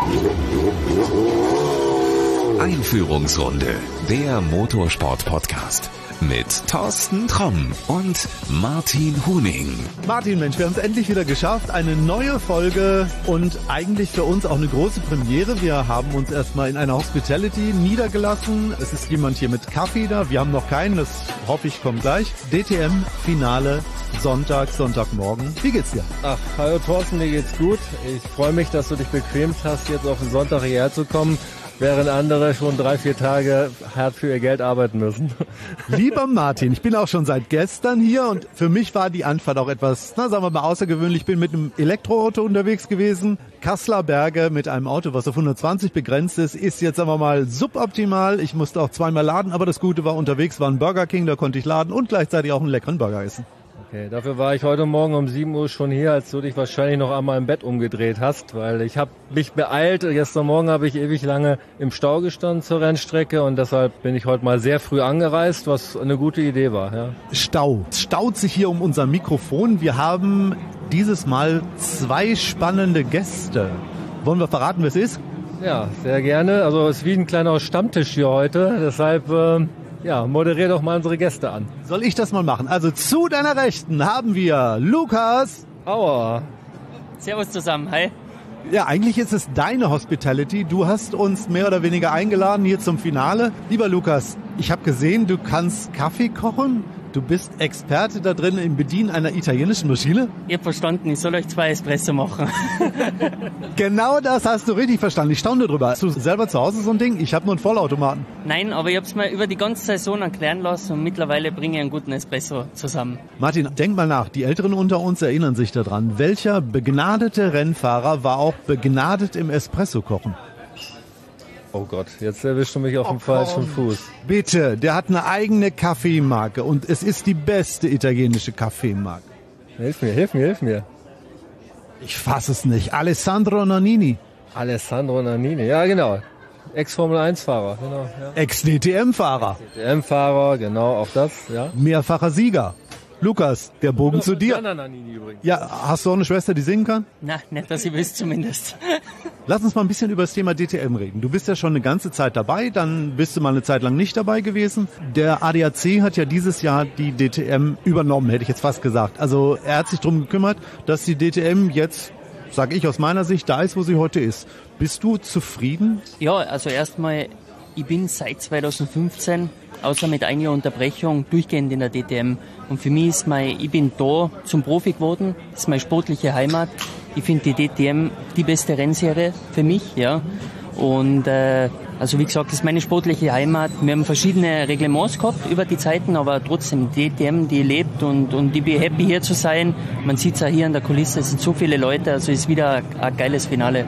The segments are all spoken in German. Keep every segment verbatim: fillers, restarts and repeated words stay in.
Einführungsrunde, der Motorsport-Podcast mit Thorsten Tromm und Martin Huning. Martin, Mensch, wir haben es endlich wieder geschafft. Eine neue Folge und eigentlich für uns auch eine große Premiere. Wir haben uns erstmal in einer Hospitality niedergelassen. Es ist jemand hier mit Kaffee da. Wir haben noch keinen, das hoffe ich kommt gleich. D T M-Finale Sonntag, Sonntagmorgen. Wie geht's dir? Ach, hallo Thorsten, mir geht's gut. Ich freue mich, dass du dich bequemt hast, jetzt auf den Sonntag hierher zu kommen, während andere schon drei, vier Tage hart für ihr Geld arbeiten müssen. Lieber Martin, ich bin auch schon seit gestern hier und für mich war die Anfahrt auch etwas, na sagen wir mal, außergewöhnlich. Ich bin mit einem Elektroauto unterwegs gewesen. Kasseler Berge mit einem Auto, was auf hundertzwanzig begrenzt ist, ist jetzt, sagen wir mal, suboptimal. Ich musste auch zweimal laden, aber das Gute war, unterwegs war ein Burger King, da konnte ich laden und gleichzeitig auch einen leckeren Burger essen. Okay, dafür war ich heute Morgen um sieben Uhr schon hier, als du dich wahrscheinlich noch einmal im Bett umgedreht hast, weil ich habe mich beeilt. Gestern Morgen habe ich ewig lange im Stau gestanden zur Rennstrecke und deshalb bin ich heute mal sehr früh angereist, was eine gute Idee war. Ja. Stau. Es staut sich hier um unser Mikrofon. Wir haben dieses Mal zwei spannende Gäste. Wollen wir verraten, wer es ist? Ja, sehr gerne. Also es ist wie ein kleiner Stammtisch hier heute, deshalb... Äh Ja, moderier doch mal unsere Gäste an. Soll ich das mal machen? Also zu deiner Rechten haben wir Lukas Auer. Servus zusammen, hi. Ja, eigentlich ist es deine Hospitality. Du hast uns mehr oder weniger eingeladen hier zum Finale. Lieber Lukas, ich habe gesehen, du kannst Kaffee kochen. Du bist Experte da drin im Bedienen einer italienischen Maschine? Ihr habt verstanden, ich soll euch zwei Espresso machen. Genau das hast du richtig verstanden. Ich staune drüber. Hast du selber zu Hause so ein Ding? Ich habe nur einen Vollautomaten. Nein, aber ich habe es mir über die ganze Saison erklären lassen und mittlerweile bringe ich einen guten Espresso zusammen. Martin, denk mal nach. Die Älteren unter uns erinnern sich daran. Welcher begnadete Rennfahrer war auch begnadet im Espresso-Kochen? Oh Gott, jetzt erwischst du mich auf oh, dem falschen Fuß. Bitte, der hat eine eigene Kaffeemarke und es ist die beste italienische Kaffeemarke. Hilf mir, hilf mir, hilf mir. Ich fasse es nicht. Alessandro Nannini. Alessandro Nannini, ja genau. Ex-Formel eins Fahrer, genau. Ja. Ex-D T M-Fahrer. D T M-Fahrer, genau, auch das, ja. Mehrfacher Sieger. Lukas, der Bogen ja, zu dir. Nannini übrigens. Ja, hast du auch eine Schwester, die singen kann? Na, nicht, dass ich wüsste zumindest. Lass uns mal ein bisschen über das Thema D T M reden. Du bist ja schon eine ganze Zeit dabei, dann bist du mal eine Zeit lang nicht dabei gewesen. Der A D A C hat ja dieses Jahr die D T M übernommen, hätte ich jetzt fast gesagt. Also er hat sich darum gekümmert, dass die D T M jetzt, sage ich aus meiner Sicht, da ist, wo sie heute ist. Bist du zufrieden? Ja, also erstmal, ich bin seit zweitausendfünfzehn, außer mit einiger Unterbrechung, durchgehend in der D T M. Und für mich ist mein, ich bin da zum Profi geworden, das ist meine sportliche Heimat. Ich finde die D T M die beste Rennserie für mich, ja. Und äh, also wie gesagt, das ist meine sportliche Heimat. Wir haben verschiedene Reglements gehabt über die Zeiten, aber trotzdem die D T M, die lebt und und ich bin happy hier zu sein. Man sieht es auch hier in der Kulisse, es sind so viele Leute, also es ist wieder ein, ein geiles Finale.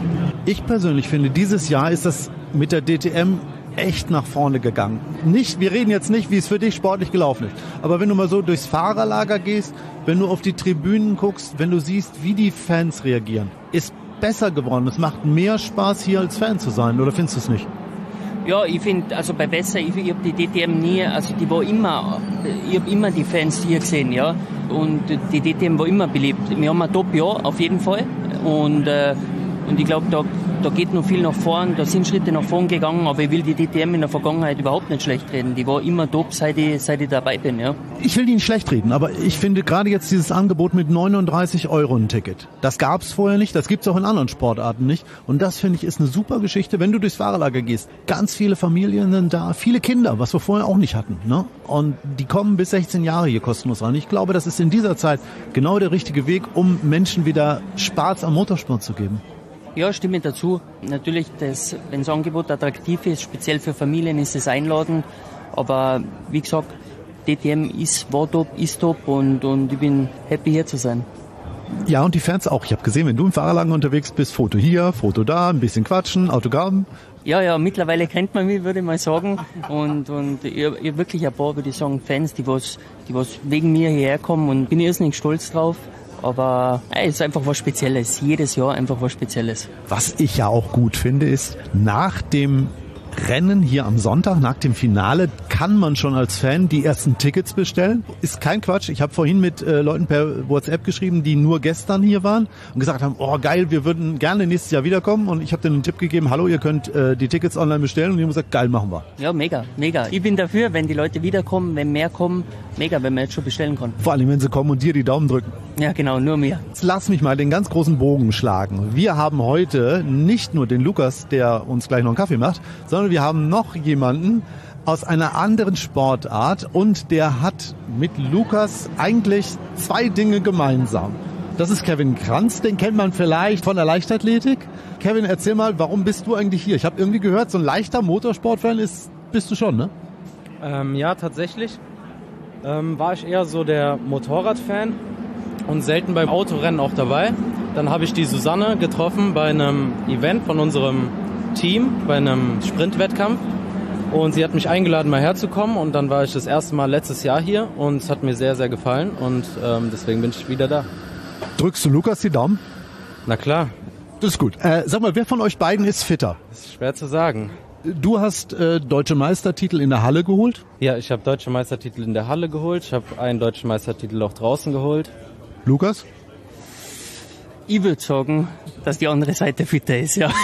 Ich persönlich finde, dieses Jahr ist das mit der D T M echt nach vorne gegangen. Nicht, wir reden jetzt nicht, wie es für dich sportlich gelaufen ist. Aber wenn du mal so durchs Fahrerlager gehst, wenn du auf die Tribünen guckst, wenn du siehst, wie die Fans reagieren, ist besser geworden. Es macht mehr Spaß, hier als Fan zu sein. Oder findest du es nicht? Ja, ich finde, also bei Besser, ich, ich habe die D T M nie, also die war immer, ich habe immer die Fans hier gesehen, ja. Und die D T M war immer beliebt. Wir haben ein Top-Jahr, auf jeden Fall. Und, äh, und ich glaube, da Da geht noch viel nach vorn, da sind Schritte nach vorn gegangen, aber ich will die D T M in der Vergangenheit überhaupt nicht schlecht reden. Die war immer top, seit ich, seit ich dabei bin, ja. Ich will die nicht schlecht reden, aber ich finde gerade jetzt dieses Angebot mit neununddreißig Euro ein Ticket. Das gab's vorher nicht, das gibt's auch in anderen Sportarten nicht. Und das finde ich ist eine super Geschichte, wenn du durchs Fahrerlager gehst. Ganz viele Familien sind da, viele Kinder, was wir vorher auch nicht hatten, ne? Und die kommen bis sechzehn Jahre hier kostenlos rein. Ich glaube, das ist in dieser Zeit genau der richtige Weg, um Menschen wieder Spaß am Motorsport zu geben. Ja, stimme dazu. Natürlich, das, wenn das Angebot attraktiv ist, speziell für Familien, ist es einladend. Aber wie gesagt, D T M ist, war top, ist top und, und ich bin happy hier zu sein. Ja, und die Fans auch. Ich habe gesehen, wenn du im Fahrerlager unterwegs bist, Foto hier, Foto da, ein bisschen quatschen, Autogramm. Ja, ja, mittlerweile kennt man mich, würde ich mal sagen. Und, und ich, ich habe wirklich ein paar, würde ich sagen, Fans, die was, die was wegen mir hierher kommen und bin irrsinnig stolz drauf. Aber es ist einfach was Spezielles. Jedes Jahr einfach was Spezielles. Was ich ja auch gut finde, ist, nach dem Rennen hier am Sonntag nach dem Finale kann man schon als Fan die ersten Tickets bestellen. Ist kein Quatsch. Ich habe vorhin mit äh, Leuten per WhatsApp geschrieben, die nur gestern hier waren und gesagt haben, oh geil, wir würden gerne nächstes Jahr wiederkommen. Und ich habe denen einen Tipp gegeben, hallo, ihr könnt äh, die Tickets online bestellen. Und die haben gesagt, geil, machen wir. Ja, mega, mega. Ich bin dafür, wenn die Leute wiederkommen, wenn mehr kommen, mega, wenn man jetzt schon bestellen kann. Vor allem, wenn sie kommen und dir die Daumen drücken. Ja, genau, nur mir. Jetzt lass mich mal den ganz großen Bogen schlagen. Wir haben heute nicht nur den Lukas, der uns gleich noch einen Kaffee macht, sondern wir haben noch jemanden aus einer anderen Sportart und der hat mit Lukas eigentlich zwei Dinge gemeinsam. Das ist Kevin Kranz, den kennt man vielleicht von der Leichtathletik. Kevin, erzähl mal, warum bist du eigentlich hier? Ich habe irgendwie gehört, so ein leichter Motorsportfan ist, bist du schon, ne? Ähm, ja, tatsächlich ähm, war ich eher so der Motorradfan und selten beim Autorennen auch dabei. Dann habe ich die Susanne getroffen bei einem Event von unserem Team, bei einem Sprintwettkampf. Und sie hat mich eingeladen, mal herzukommen. Und dann war ich das erste Mal letztes Jahr hier und es hat mir sehr, sehr gefallen. Und ähm, deswegen bin ich wieder da. Drückst du Lukas die Daumen? Na klar. Das ist gut. Äh, sag mal, wer von euch beiden ist fitter? Das ist schwer zu sagen. Du hast äh, deutsche Meistertitel in der Halle geholt? Ja, ich habe deutsche Meistertitel in der Halle geholt. Ich habe einen deutschen Meistertitel auch draußen geholt. Lukas? Ich würde sagen, dass die andere Seite fitter ist, ja.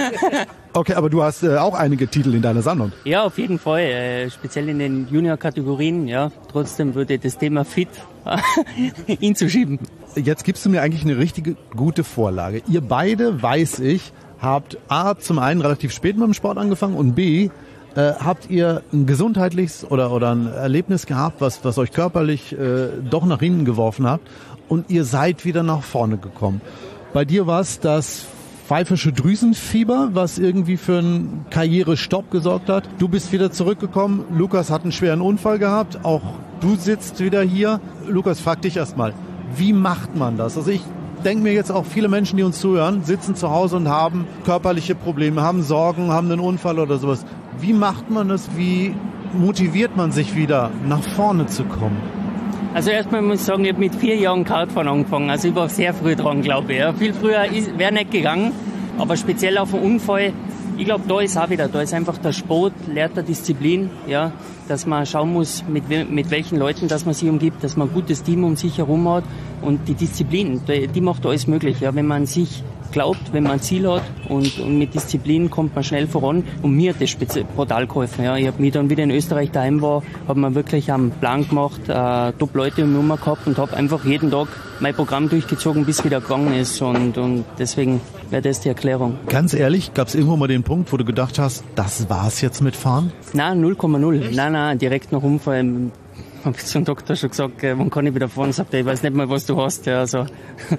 Okay, aber du hast äh, auch einige Titel in deiner Sammlung. Ja, auf jeden Fall, äh, speziell in den Junior-Kategorien, ja. Trotzdem würde das Thema fit hinzuschieben. Jetzt gibst du mir eigentlich eine richtige gute Vorlage. Ihr beide, weiß ich, habt A, zum einen relativ spät mit dem Sport angefangen und B, äh, habt ihr ein gesundheitliches oder, oder ein Erlebnis gehabt, was, was euch körperlich äh, doch nach hinten geworfen habt und ihr seid wieder nach vorne gekommen. Bei dir war es das pfeifische Drüsenfieber, was irgendwie für einen Karrierestopp gesorgt hat. Du bist wieder zurückgekommen. Lukas hat einen schweren Unfall gehabt. Auch du sitzt wieder hier. Lukas, frag dich erstmal, wie macht man das? Also ich denke mir jetzt auch, viele Menschen, die uns zuhören, sitzen zu Hause und haben körperliche Probleme, haben Sorgen, haben einen Unfall oder sowas. Wie macht man das? Wie motiviert man sich wieder, nach vorne zu kommen? Also erstmal muss ich sagen, ich habe mit vier Jahren Kartfahren angefangen. Also ich war sehr früh dran, glaube ich. Ja. Viel früher wäre nicht gegangen, aber speziell auf einen Unfall, ich glaube, da ist auch wieder, da ist einfach der Sport, lehrt der Disziplin, ja, dass man schauen muss, mit, mit welchen Leuten dass man sich umgibt, dass man ein gutes Team um sich herum hat und die Disziplin, die, die macht alles möglich. Ja. Wenn man sich glaubt, wenn man ein Ziel hat und, und mit Disziplin kommt man schnell voran. Und mir hat das speziell brutal geholfen. Ja. Ich habe mich dann wieder in Österreich daheim war, habe mir wirklich einen Plan gemacht, äh, Top-Leute um Nummer gehabt und habe einfach jeden Tag mein Programm durchgezogen, bis es wieder gegangen ist. Und, und deswegen wäre das die Erklärung. Ganz ehrlich, gab es irgendwo mal den Punkt, wo du gedacht hast, das war's jetzt mit Fahren? Nein, null Komma null. Nein, nein, direkt nach Unfall habe ich zum Doktor schon gesagt, äh, wann kann ich wieder fahren? Sagt er, ich weiß nicht mal, was du hast. Ja, also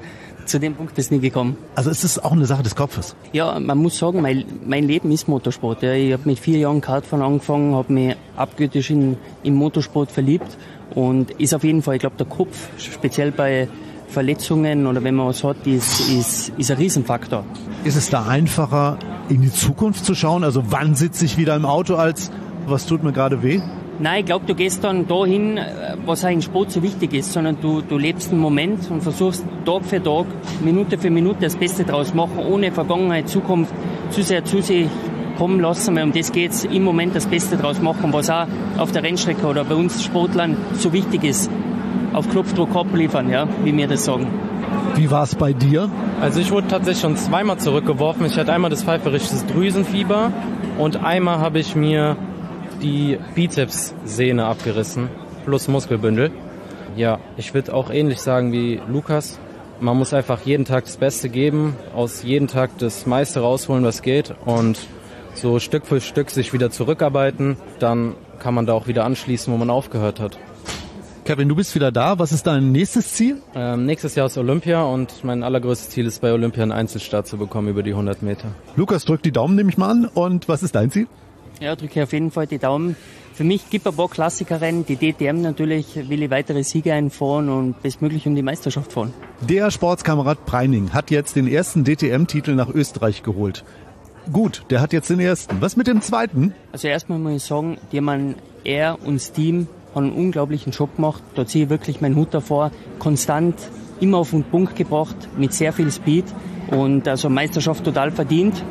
zu dem Punkt ist nie gekommen. Also ist es auch eine Sache des Kopfes? Ja, man muss sagen, mein, mein Leben ist Motorsport. Ja. Ich habe mit vier Jahren Kartfahren angefangen, habe mich abgöttisch in, in Motorsport verliebt und ist auf jeden Fall, ich glaube, der Kopf, speziell bei Verletzungen oder wenn man was hat, ist, ist, ist ein Riesenfaktor. Ist es da einfacher, in die Zukunft zu schauen? Also wann sitze ich wieder im Auto als, was tut mir gerade weh? Nein, ich glaube, du gehst dann dahin, was auch im Sport so wichtig ist, sondern du, du lebst den Moment und versuchst Tag für Tag, Minute für Minute das Beste draus machen, ohne Vergangenheit, Zukunft zu sehr zu sich kommen lassen. Um das geht's, im Moment das Beste draus machen, was auch auf der Rennstrecke oder bei uns Sportlern so wichtig ist. Auf Knopfdruck abliefern, ja, wie wir das sagen. Wie war es bei dir? Also ich wurde tatsächlich schon zweimal zurückgeworfen. Ich hatte einmal das pfeiferische Drüsenfieber und einmal habe ich mir die Bizepssehne abgerissen, plus Muskelbündel. Ja, ich würde auch ähnlich sagen wie Lukas. Man muss einfach jeden Tag das Beste geben, aus jedem Tag das meiste rausholen, was geht und so Stück für Stück sich wieder zurückarbeiten. Dann kann man da auch wieder anschließen, wo man aufgehört hat. Kevin, du bist wieder da. Was ist dein nächstes Ziel? Ähm, nächstes Jahr ist Olympia und mein allergrößtes Ziel ist bei Olympia einen Einzelstart zu bekommen über die hundert Meter. Lukas drückt die Daumen, nehme ich mal an. Und was ist dein Ziel? Ja, drücke auf jeden Fall die Daumen. Für mich gibt es ein paar Klassikerrennen. Die D T M natürlich will ich weitere Siege einfahren und bestmöglich um die Meisterschaft fahren. Der Sportskamerad Preining hat jetzt den ersten D T M-Titel nach Österreich geholt. Gut, der hat jetzt den ersten. Was mit dem zweiten? Also erstmal muss ich sagen, die man, er und das Team haben einen unglaublichen Job gemacht. Da ziehe ich wirklich meinen Hut davor. Konstant, immer auf den Punkt gebracht, mit sehr viel Speed. Und also Meisterschaft total verdient.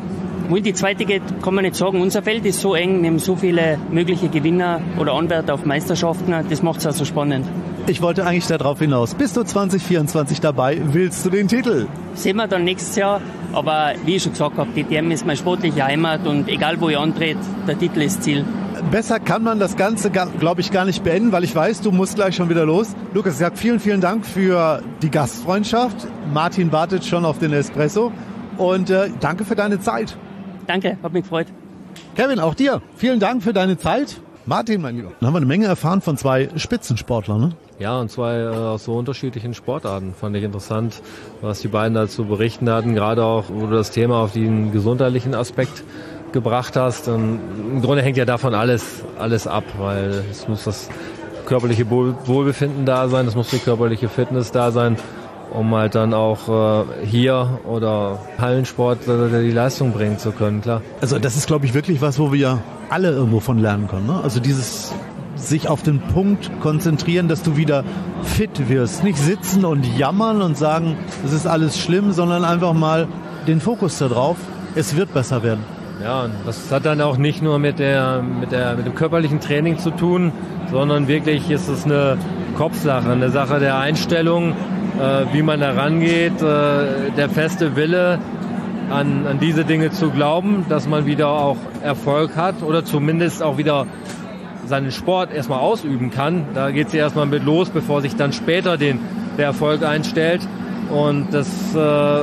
Wo in die zweite geht, kann man nicht sagen. Unser Feld ist so eng, nehmen so viele mögliche Gewinner oder Anwärter auf Meisterschaften. Das macht es auch so spannend. Ich wollte eigentlich darauf hinaus. Bist du zwanzig vierundzwanzig dabei? Willst du den Titel? Sehen wir dann nächstes Jahr. Aber wie ich schon gesagt habe, D T M ist meine sportliche Heimat und egal wo ich antrete, der Titel ist Ziel. Besser kann man das Ganze, glaube ich, gar nicht beenden, weil ich weiß, du musst gleich schon wieder los. Lukas, ich sage vielen, vielen Dank für die Gastfreundschaft. Martin wartet schon auf den Espresso und äh, danke für deine Zeit. Danke, hat mich gefreut. Kevin, auch dir. Vielen Dank für deine Zeit. Martin, mein Lieber. Dann haben wir eine Menge erfahren von zwei Spitzensportlern, ne? Ja, und zwei äh, aus so unterschiedlichen Sportarten. Fand ich interessant, was die beiden dazu berichten hatten. Gerade auch, wo du das Thema auf den gesundheitlichen Aspekt gebracht hast. Und im Grunde hängt ja davon alles, alles ab, weil es muss das körperliche Wohl- Wohlbefinden da sein, es muss die körperliche Fitness da sein, um halt dann auch äh, hier oder Hallensport äh, die Leistung bringen zu können, klar. Also das ist, glaube ich, wirklich was, wo wir alle irgendwo von lernen können, ne? Also dieses sich auf den Punkt konzentrieren, dass du wieder fit wirst. Nicht sitzen und jammern und sagen, es ist alles schlimm, sondern einfach mal den Fokus da drauf. Es wird besser werden. Ja, und das hat dann auch nicht nur mit der, mit der, mit dem körperlichen Training zu tun, sondern wirklich ist es eine Kopfsache, eine Sache der Einstellung, äh, wie man da rangeht, äh, der feste Wille, an, an diese Dinge zu glauben, dass man wieder auch Erfolg hat oder zumindest auch wieder seinen Sport erstmal ausüben kann. Da geht es ja erstmal mit los, bevor sich dann später den, der Erfolg einstellt. Und das äh,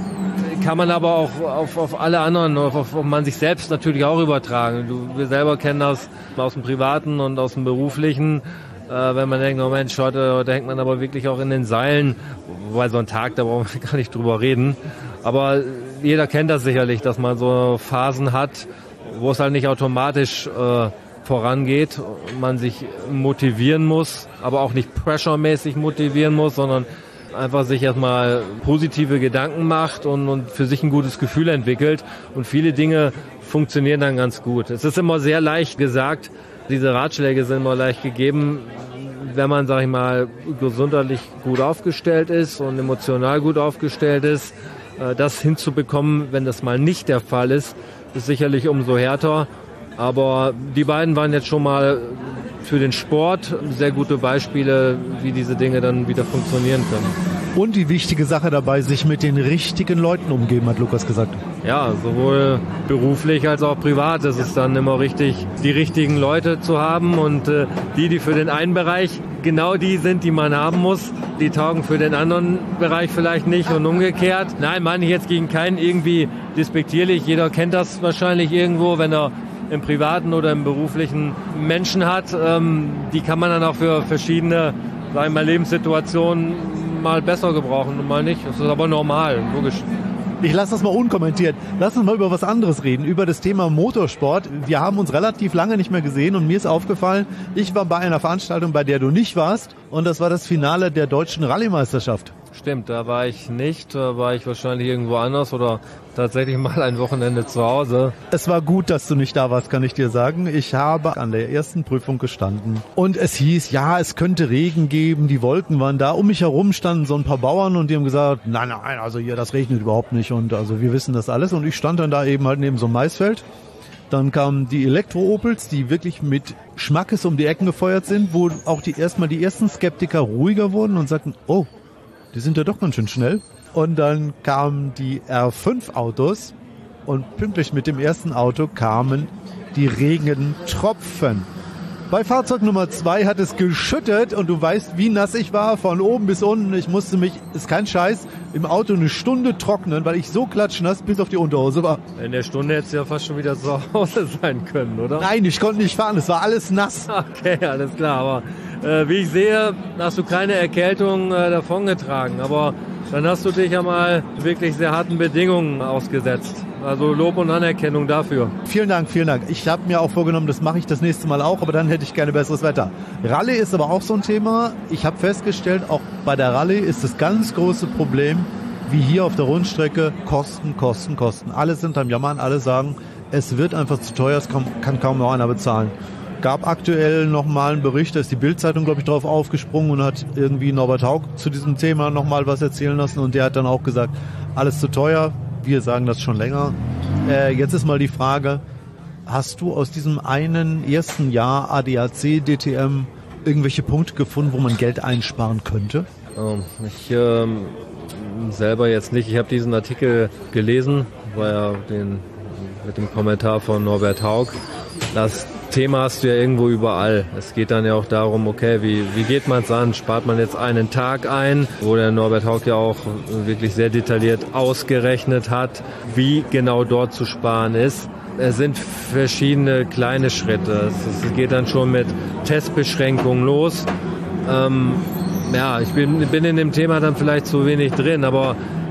kann man aber auch auf, auf alle anderen, auf, auf, auf man sich selbst natürlich auch übertragen. Du, wir selber kennen das aus dem Privaten und aus dem Beruflichen. Äh, wenn man denkt, oh Mensch, heute, heute hängt man aber wirklich auch in den Seilen. Wobei so ein Tag, da brauchen wir gar nicht drüber reden. Aber jeder kennt das sicherlich, dass man so Phasen hat, wo es halt nicht automatisch äh, vorangeht, man sich motivieren muss, aber auch nicht pressuremäßig motivieren muss, sondern einfach sich erstmal positive Gedanken macht und, und für sich ein gutes Gefühl entwickelt. Und viele Dinge funktionieren dann ganz gut. Es ist immer sehr leicht gesagt, diese Ratschläge sind immer leicht gegeben, wenn man, sag ich mal, gesundheitlich gut aufgestellt ist und emotional gut aufgestellt ist. Das hinzubekommen, wenn das mal nicht der Fall ist, ist sicherlich umso härter. Aber die beiden waren jetzt schon mal für den Sport sehr gute Beispiele, wie diese Dinge dann wieder funktionieren können. Und die wichtige Sache dabei, sich mit den richtigen Leuten umgeben, hat Lukas gesagt. Ja, sowohl beruflich als auch privat ist es dann immer richtig, die richtigen Leute zu haben und äh, die, die für den einen Bereich genau die sind, die man haben muss, die taugen für den anderen Bereich vielleicht nicht und umgekehrt. Nein, meine ich jetzt gegen keinen irgendwie despektierlich. Jeder kennt das wahrscheinlich irgendwo, wenn er im privaten oder im beruflichen Menschen hat. Ähm, die kann man dann auch für verschiedene, sagen wir mal, Lebenssituationen mal besser gebrauchen und mal nicht. Das ist aber normal, logisch. Ich lasse das mal unkommentiert. Lass uns mal über was anderes reden, über das Thema Motorsport. Wir haben uns relativ lange nicht mehr gesehen und mir ist aufgefallen, ich war bei einer Veranstaltung, bei der du nicht warst, und das war das Finale der deutschen Rallye-Meisterschaft. Stimmt, da war ich nicht, da war ich wahrscheinlich irgendwo anders oder tatsächlich mal ein Wochenende zu Hause. Es war gut, dass du nicht da warst, kann ich dir sagen. Ich habe an der ersten Prüfung gestanden und es hieß, ja, es könnte Regen geben, die Wolken waren da. Um mich herum standen so ein paar Bauern und die haben gesagt, nein, nein, also hier, das regnet überhaupt nicht und also wir wissen das alles. Und ich stand dann da eben halt neben so einem Maisfeld. Dann kamen die Elektro-Opels, die wirklich mit Schmackes um die Ecken gefeuert sind, wo auch die erstmal die ersten Skeptiker ruhiger wurden und sagten, oh, die sind ja doch ganz schön schnell. Und dann kamen die R fünf Autos und pünktlich mit dem ersten Auto kamen die Regentropfen. Bei Fahrzeug Nummer zwei hat es geschüttet und du weißt, wie nass ich war, von oben bis unten. Ich musste mich, ist kein Scheiß, im Auto eine Stunde trocknen, weil ich so klatschnass bis auf die Unterhose war. In der Stunde hättest du ja fast schon wieder zu Hause sein können, oder? Nein, ich konnte nicht fahren, es war alles nass. Okay, alles klar, aber äh, wie ich sehe, hast du keine Erkältung äh, davongetragen, aber dann hast du dich ja mal wirklich sehr harten Bedingungen ausgesetzt. Also Lob und Anerkennung dafür. Vielen Dank, vielen Dank. Ich habe mir auch vorgenommen, das mache ich das nächste Mal auch, aber dann hätte ich gerne besseres Wetter. Rallye ist aber auch so ein Thema. Ich habe festgestellt, auch bei der Rallye ist das ganz große Problem, wie hier auf der Rundstrecke, Kosten, Kosten, Kosten. Alle sind am Jammern, alle sagen, es wird einfach zu teuer, es kann, kann kaum noch einer bezahlen. Gab aktuell nochmal einen Bericht, da ist die Bild-Zeitung, glaube ich, drauf aufgesprungen und hat irgendwie Norbert Haug zu diesem Thema nochmal was erzählen lassen und der hat dann auch gesagt, alles zu teuer, wir sagen das schon länger. Äh, jetzt ist mal die Frage, hast du aus diesem einen ersten Jahr A D A C, D T M irgendwelche Punkte gefunden, wo man Geld einsparen könnte? Ähm, ich ähm, selber jetzt nicht. Ich habe diesen Artikel gelesen, war ja den, mit dem Kommentar von Norbert Haug. Das Thema hast du ja irgendwo überall. Es geht dann ja auch darum, okay, wie, wie geht man es an? Spart man jetzt einen Tag ein, wo der Norbert Haug ja auch wirklich sehr detailliert ausgerechnet hat, wie genau dort zu sparen ist. Es sind verschiedene kleine Schritte. Es geht dann schon mit Testbeschränkungen los. Ähm, ja, ich bin, bin in dem Thema dann vielleicht zu wenig drin, aber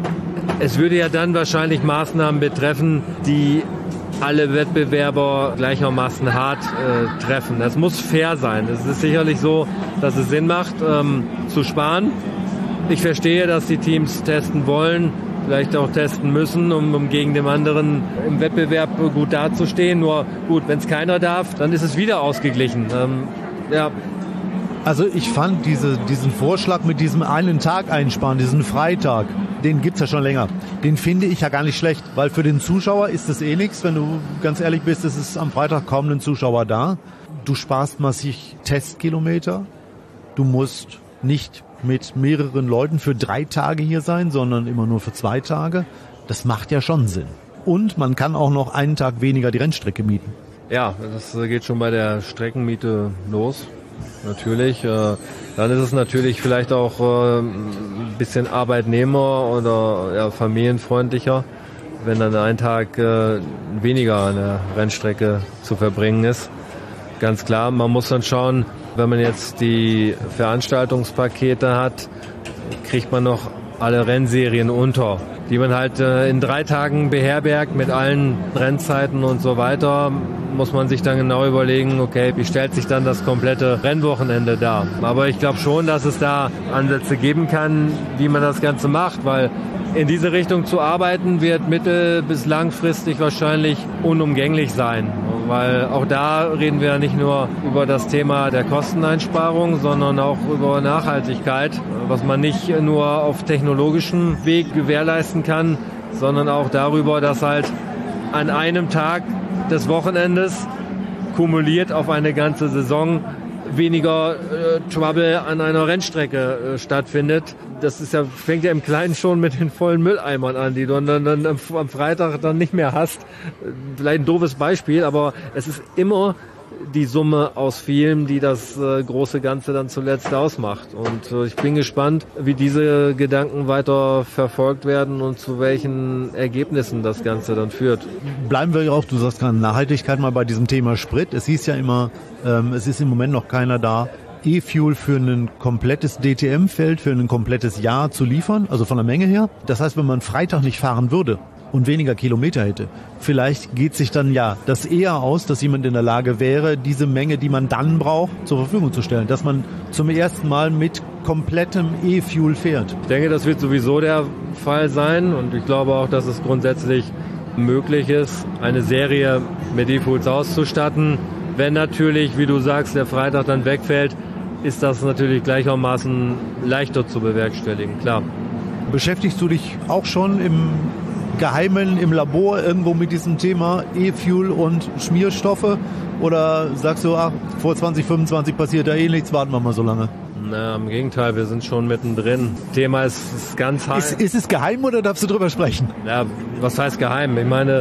es würde ja dann wahrscheinlich Maßnahmen betreffen, die alle Wettbewerber gleichermaßen hart äh, treffen. Das muss fair sein. Es ist sicherlich so, dass es Sinn macht, ähm, zu sparen. Ich verstehe, dass die Teams testen wollen, vielleicht auch testen müssen, um, um gegen den anderen im Wettbewerb gut dazustehen. Nur gut, wenn es keiner darf, dann ist es wieder ausgeglichen. Ähm, ja. Also ich fand diese, diesen Vorschlag mit diesem einen Tag einsparen, diesen Freitag, den gibt's ja schon länger. Den finde ich ja gar nicht schlecht, weil für den Zuschauer ist das eh nichts. Wenn du ganz ehrlich bist, es ist am Freitag kaum ein Zuschauer da. Du sparst massiv Testkilometer. Du musst nicht mit mehreren Leuten für drei Tage hier sein, sondern immer nur für zwei Tage. Das macht ja schon Sinn. Und man kann auch noch einen Tag weniger die Rennstrecke mieten. Ja, das geht schon bei der Streckenmiete los. Natürlich. Äh, dann ist es natürlich vielleicht auch äh, ein bisschen Arbeitnehmer- oder ja, familienfreundlicher, wenn dann ein Tag äh, weniger an der Rennstrecke zu verbringen ist. Ganz klar, man muss dann schauen, wenn man jetzt die Veranstaltungspakete hat, kriegt man noch alle Rennserien unter, die man halt äh, in drei Tagen beherbergt mit allen Rennzeiten und so weiter. Muss man sich dann genau überlegen, okay, wie stellt sich dann das komplette Rennwochenende dar? Aber ich glaube schon, dass es da Ansätze geben kann, wie man das Ganze macht, weil in diese Richtung zu arbeiten wird mittel- bis langfristig wahrscheinlich unumgänglich sein. Weil auch da reden wir nicht nur über das Thema der Kosteneinsparung, sondern auch über Nachhaltigkeit, was man nicht nur auf technologischem Weg gewährleisten kann, sondern auch darüber, dass halt an einem Tag des Wochenendes kumuliert auf eine ganze Saison weniger äh, Trouble an einer Rennstrecke äh, stattfindet. Das ist ja, fängt ja im Kleinen schon mit den vollen Mülleimern an, die du dann, dann am Freitag dann nicht mehr hast. Vielleicht ein doofes Beispiel, aber es ist immer die Summe aus vielen, die das äh, große Ganze dann zuletzt ausmacht. Und äh, ich bin gespannt, wie diese Gedanken weiter verfolgt werden und zu welchen Ergebnissen das Ganze dann führt. Bleiben wir auch, du sagst gerade Nachhaltigkeit, mal bei diesem Thema Sprit. Es hieß ja immer, ähm, es ist im Moment noch keiner da, E-Fuel für ein komplettes D T M-Feld, für ein komplettes Jahr zu liefern, also von der Menge her. Das heißt, wenn man Freitag nicht fahren würde und weniger Kilometer hätte, vielleicht geht sich dann ja das eher aus, dass jemand in der Lage wäre, diese Menge, die man dann braucht, zur Verfügung zu stellen. Dass man zum ersten Mal mit komplettem E-Fuel fährt. Ich denke, das wird sowieso der Fall sein und ich glaube auch, dass es grundsätzlich möglich ist, eine Serie mit E-Fuels auszustatten. Wenn natürlich, wie du sagst, der Freitag dann wegfällt, ist das natürlich gleichermaßen leichter zu bewerkstelligen, klar. Beschäftigst du dich auch schon im Geheimen, im Labor irgendwo mit diesem Thema E-Fuel und Schmierstoffe? Oder sagst du, ach, vor zwanzig fünfundzwanzig passiert da eh nichts, warten wir mal so lange? Na, im Gegenteil, wir sind schon mittendrin. Thema ist, ist ganz heiß. Ist, ist es geheim oder darfst du drüber sprechen? Ja, was heißt geheim? Ich meine,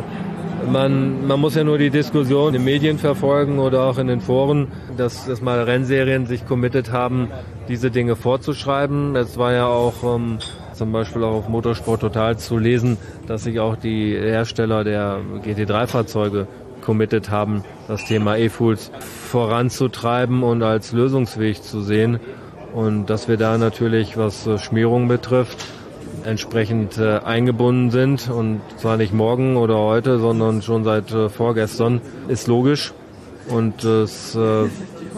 man, man muss ja nur die Diskussion in den Medien verfolgen oder auch in den Foren, dass, dass mal Rennserien sich committed haben, diese Dinge vorzuschreiben. Es war ja auch ähm, zum Beispiel auch auf Motorsport Total zu lesen, dass sich auch die Hersteller der G T drei Fahrzeuge committed haben, das Thema E-Fuels voranzutreiben und als Lösungsweg zu sehen. Und dass wir da natürlich, was Schmierung betrifft, entsprechend äh, eingebunden sind und zwar nicht morgen oder heute, sondern schon seit äh, vorgestern, ist logisch und das äh,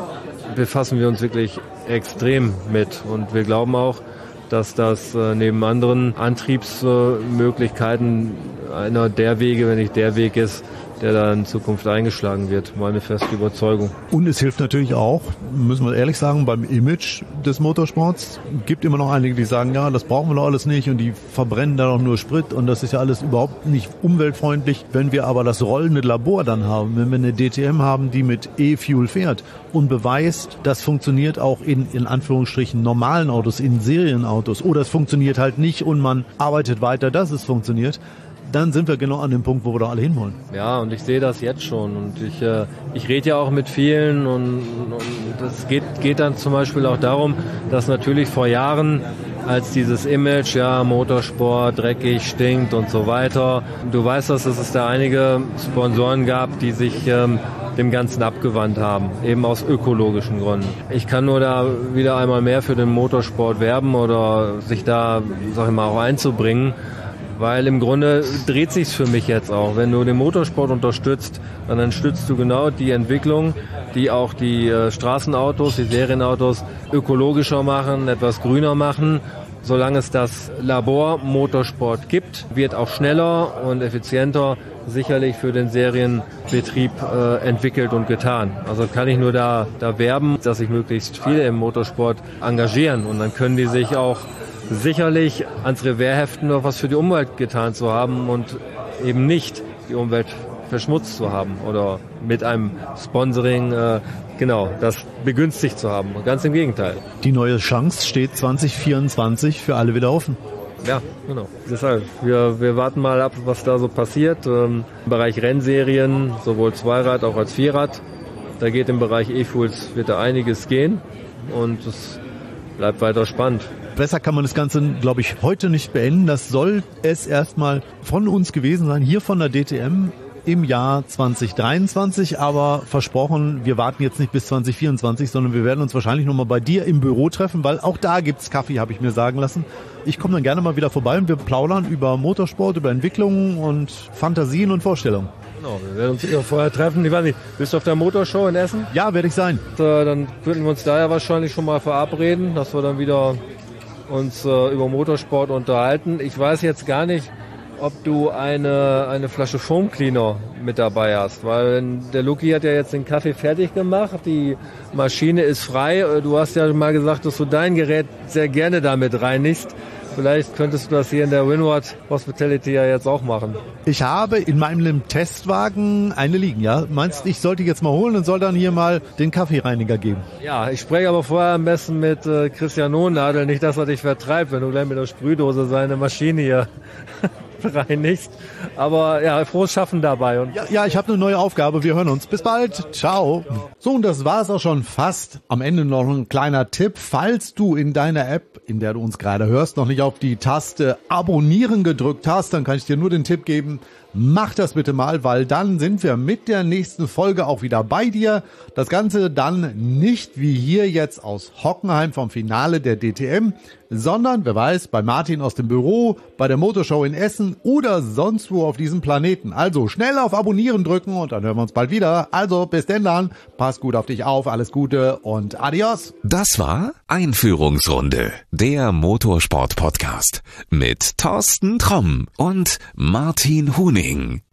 befassen wir uns wirklich extrem mit und wir glauben auch, dass das äh, neben anderen Antriebsmöglichkeiten äh, einer der Wege, wenn nicht der Weg ist, der da in Zukunft eingeschlagen wird. Meine feste Überzeugung. Und es hilft natürlich auch, müssen wir ehrlich sagen, beim Image des Motorsports. Gibt immer noch einige, die sagen, ja, das brauchen wir doch alles nicht und die verbrennen da doch nur Sprit und das ist ja alles überhaupt nicht umweltfreundlich. Wenn wir aber das rollende Labor dann haben, wenn wir eine D T M haben, die mit E-Fuel fährt und beweist, das funktioniert auch in, in Anführungsstrichen, normalen Autos, in Serienautos oder es funktioniert halt nicht und man arbeitet weiter, dass es funktioniert, dann sind wir genau an dem Punkt, wo wir da alle hinwollen. Ja, und ich sehe das jetzt schon. Und ich, äh, ich rede ja auch mit vielen und es geht, geht dann zum Beispiel auch darum, dass natürlich vor Jahren, als dieses Image, ja, Motorsport, dreckig, stinkt und so weiter, du weißt, dass es da einige Sponsoren gab, die sich ähm, dem Ganzen abgewandt haben, eben aus ökologischen Gründen. Ich kann nur da wieder einmal mehr für den Motorsport werben oder sich da, sag ich mal, auch einzubringen. Weil im Grunde dreht sich's für mich jetzt auch. Wenn du den Motorsport unterstützt, dann unterstützt du genau die Entwicklung, die auch die äh, Straßenautos, die Serienautos ökologischer machen, etwas grüner machen. Solange es das Labor Motorsport gibt, wird auch schneller und effizienter sicherlich für den Serienbetrieb äh, entwickelt und getan. Also kann ich nur da, da werben, dass sich möglichst viele im Motorsport engagieren und dann können die sich auch sicherlich ans Revers heften, noch was für die Umwelt getan zu haben und eben nicht die Umwelt verschmutzt zu haben oder mit einem Sponsoring, äh, genau, das begünstigt zu haben. Ganz im Gegenteil. Die neue Chance steht zwanzig vierundzwanzig für alle wieder offen. Ja, genau. Deshalb, wir, wir warten mal ab, was da so passiert. Ähm, Im Bereich Rennserien, sowohl Zweirad auch als Vierrad, da geht im Bereich E-Fuels wird da einiges gehen und es bleibt weiter spannend. Besser kann man das Ganze, glaube ich, heute nicht beenden. Das soll es erstmal von uns gewesen sein, hier von der D T M im Jahr zwanzig dreiundzwanzig. Aber versprochen, wir warten jetzt nicht bis zwanzig vierundzwanzig, sondern wir werden uns wahrscheinlich nochmal bei dir im Büro treffen, weil auch da gibt's Kaffee, habe ich mir sagen lassen. Ich komme dann gerne mal wieder vorbei und wir plaudern über Motorsport, über Entwicklungen und Fantasien und Vorstellungen. Genau, wir werden uns sicher vorher treffen. Ich weiß nicht, bist du auf der Motorshow in Essen? Ja, werde ich sein. Und, äh, dann könnten wir uns da ja wahrscheinlich schon mal verabreden, dass wir dann wieder uns äh, über Motorsport unterhalten. Ich weiß jetzt gar nicht, ob du eine eine Flasche Foam Cleaner mit dabei hast, weil der Luki hat ja jetzt den Kaffee fertig gemacht, die Maschine ist frei. Du hast ja mal gesagt, dass du dein Gerät sehr gerne damit reinigst. Vielleicht könntest du das hier in der Windward Hospitality ja jetzt auch machen. Ich habe in meinem Testwagen eine liegen, ja? Meinst du, ich sollte jetzt mal holen und soll dann hier mal den Kaffeereiniger geben? Ja, ich spreche aber vorher am besten mit äh, Christian Nohnadel, nicht, dass er dich vertreibt, wenn du gleich mit der Sprühdose seine Maschine hier reinigst. Aber ja, frohes Schaffen dabei. Und ja, ja, ich habe eine neue Aufgabe. Wir hören uns. Bis bald. Ciao. So, und das war es auch schon fast. Am Ende noch ein kleiner Tipp. Falls du in deiner App, in der du uns gerade hörst, noch nicht auf die Taste Abonnieren gedrückt hast, dann kann ich dir nur den Tipp geben, mach das bitte mal, weil dann sind wir mit der nächsten Folge auch wieder bei dir. Das Ganze dann nicht wie hier jetzt aus Hockenheim vom Finale der D T M, sondern, wer weiß, bei Martin aus dem Büro, bei der Motorshow in Essen oder sonst wo auf diesem Planeten. Also schnell auf Abonnieren drücken und dann hören wir uns bald wieder. Also bis denn dann, pass gut auf dich auf, alles Gute und adios. Das war Einführungsrunde, der Motorsport-Podcast mit Thorsten Tromm und Martin Huning.